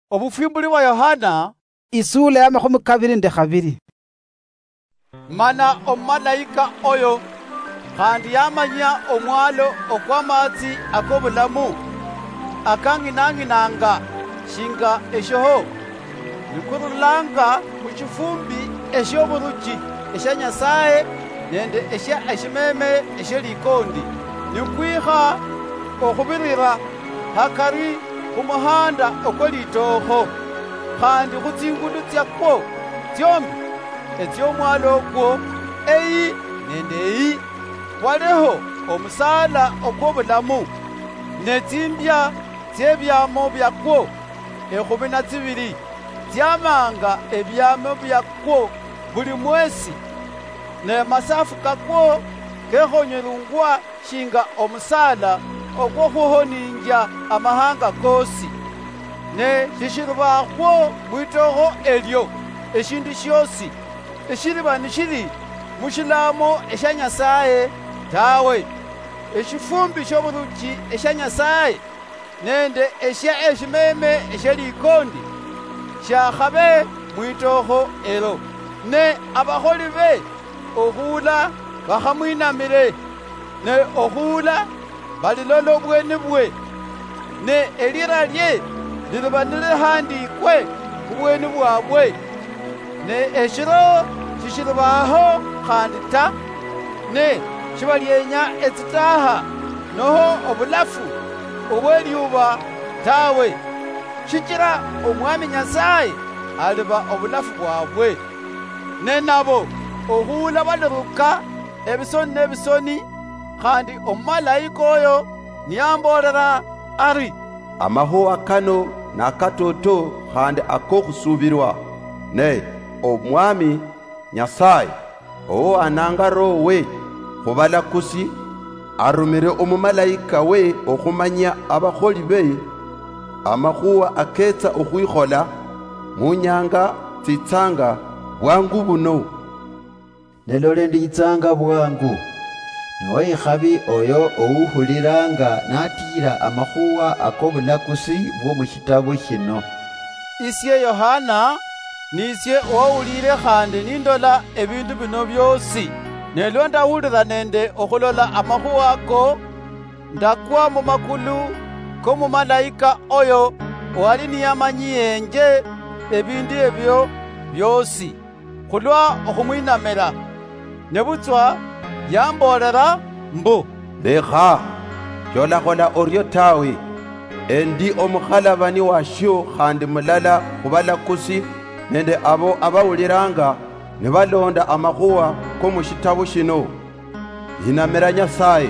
Obufimbuli bwa Yohana isula ya 22. mana omumalayika oyo kandi yamanya omwalo okw'amatsi ak'obulamu akang'inang'inanga shinga eshoho nikurulanga muchifumbi eshoburuchi esha Nyasaye nende esha eshimeme eshelikondi nikwiha okhubirira hakari kumuhanda okwelitoho kandi khutsingudu tsyakwo tyombi etyomwalo okwo eyi nende eyi waleho omusala okw'obulamu netsimbya tyebyamo byakwo 12 tyamanga ebyamo byakwo buli mwesi ne masafu kakwo kehonyelungwa shinga omusala okwohuhoninja amahanga kosi ne shishiribakwo mwitoho elyo eshindu shosi eshiliba nishili mushilamo esha Nyasaye tawe eshifumbi shoburuchi esha Nyasaye nende esha eshimeme eshelikondi shakhabe mwitoho elo ne abaholi be ohula bakhamwinamile ne ohula balilolo bweni bwe ne elira lye liliba nilihandikwe kubweni bwabwe ne eshiro shishilibaho khandi ta ne shibalyenya etsitaha noho obulafu obwelyuba tawe shikira omwami Nyasaye aliba obulafu bwabwe ne nabo ohula baliruka ebisoni n'ebisoni khandi omumalayika oyo niyambolera ari amahuwa kano nakatoto khandi akokhusubirwa ne omwami Nyasaye owo ananga rowe khubalakusi arumire omumalayika we okhumanya abakholi be amahuwa aketsa okhwikhola munyanga tsitsanga bwangu buno nelole nditsanga bwangu niwe ikhabi oyo ouhuliranga natira amahuwa ak'obulakusi bw'omushitabu shino. Isye Yohana nisye owawulire khandi nindola ebindu bino byosi nelyo ndawulira nende okhulola amahuwa ako ndakwa mu makulu k'omumalayika oyo owali niyamanyiyenje ebindu ebyo byosi khulwa okhumwinamira nebutswa yambolera mbu lekha kyolakhola oryo tawe endi omukhalabani washo khandi mulala khubalakusi nende abo abawuliranga ne balonda amahuwa k'omushitabu shino yinamira Nyasaye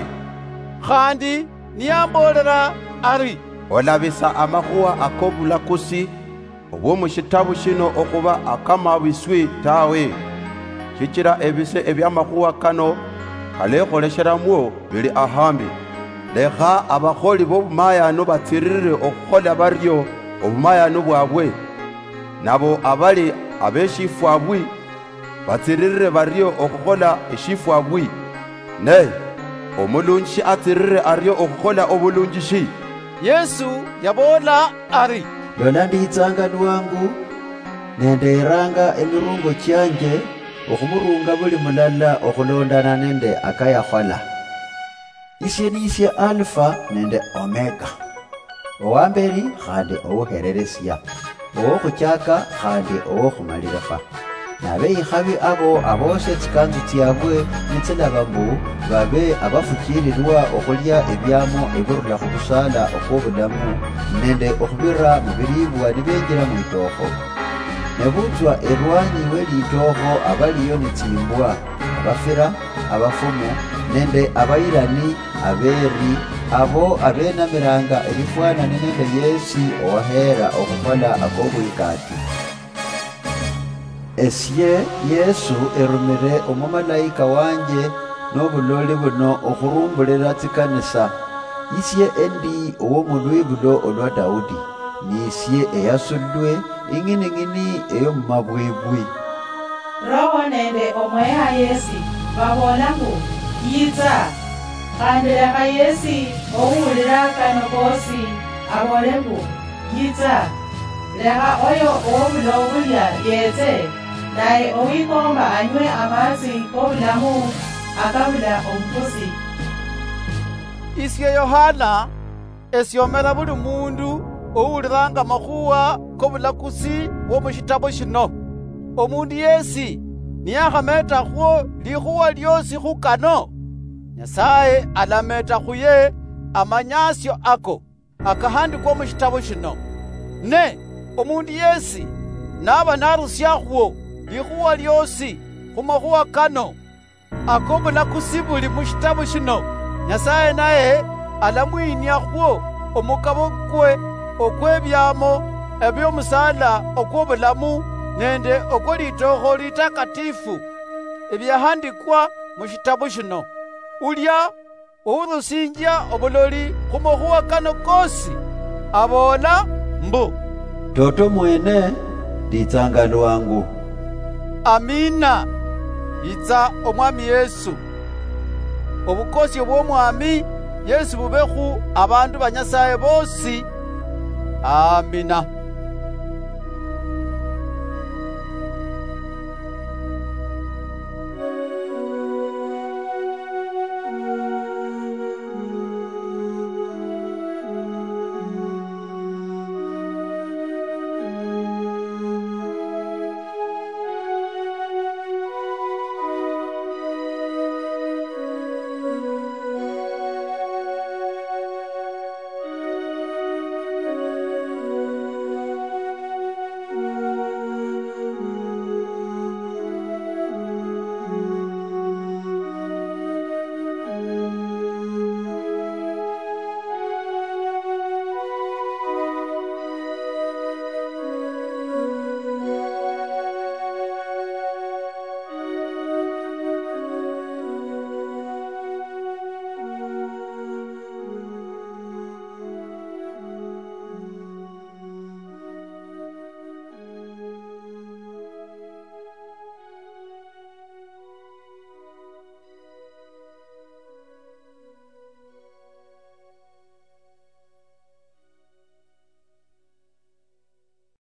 khandi niyambolera ari olabisa amahuwa ak'obulakusi obw'omushitabu shino okhuba akamabiswi tawe shikira ebise ebyamahuwa kano kalekholesheramwo bili ahambi lekha abakholi b'obumayano batsirire okhukhola baryo obumayano bwabwe nabo abali abeshifwabwi batsirire baryo okhukhola eshifwabwi ne omulunji atsirire aryo okhukhola obulunjishi. Yesu yabola ari lola nditsanga lwangu nenderanga emirungo kyanje okhumurunga buli mulala okhulondana nende akayakhola. Isye nisye Alfa nende Omega, owamberi khandi owuhereresya, owokhuchaka khandi owokhumalilekha. Nabeikhabi abo abose tsikanzu tsyabwe nitsilaba mbu babe abafukirilwa okhulya ebyamo ebirula khubusala okw'obulamu nende okhubira mu bilibwa nibenjira mwitoho nebutswa elwanyi welitoho abaliyo nitsimbwa abafira abafumu nende abayirani aberi abo abenamiranga ebifwanane nende Yesu owahera okhukhola ak'obwikati. Esye Yesu erumire omumalayika wanje n'obuloli buno okhurumbulira tsikanisa. Isye endi ow'omulwibulo olwa Daudi nisye eyasulwe ing'ini-ng'ini ey'omumabwibwi. Roho nende omweha Yesu babola mbu yitsa khandi lekha Yesu owuhulira kano kosi abole mbu yitsa lekha oyo owobulo bulya yetse, naye owikomba anywe amazzi g'obulamu agabula obufuzi. Isye Yohana esyomera buli mundu owuliranga makhuwa k'obulakusi bw'omushitabo shino. Omundu yesi niyakhameta khwo likhuwa lyosi khukano, Nyasaye alameta khuye amanyasyo ako akahandikwa mushitabo shino. Ne omundu yesi naba narusya khwo likhuwa lyosi khumakhuwa kano ak'obulakusi buli mushitabo shino, Nyasaye naye alamwinya khwo omukabo kwe okwebyamo eby'omusala okw'obulamu nende okw'elitokho litakatifu ebyahandikwa mushitabo shino. Ulya urusinja obuloli khumakhuwa kano kosi abola mbu, Toto mwene nditsanga lwangu. Amina. Itsa omwami Yesu. Obukosi bw'omwami Yesu bubekhu abandu ba Nyasaye bosi. Amina.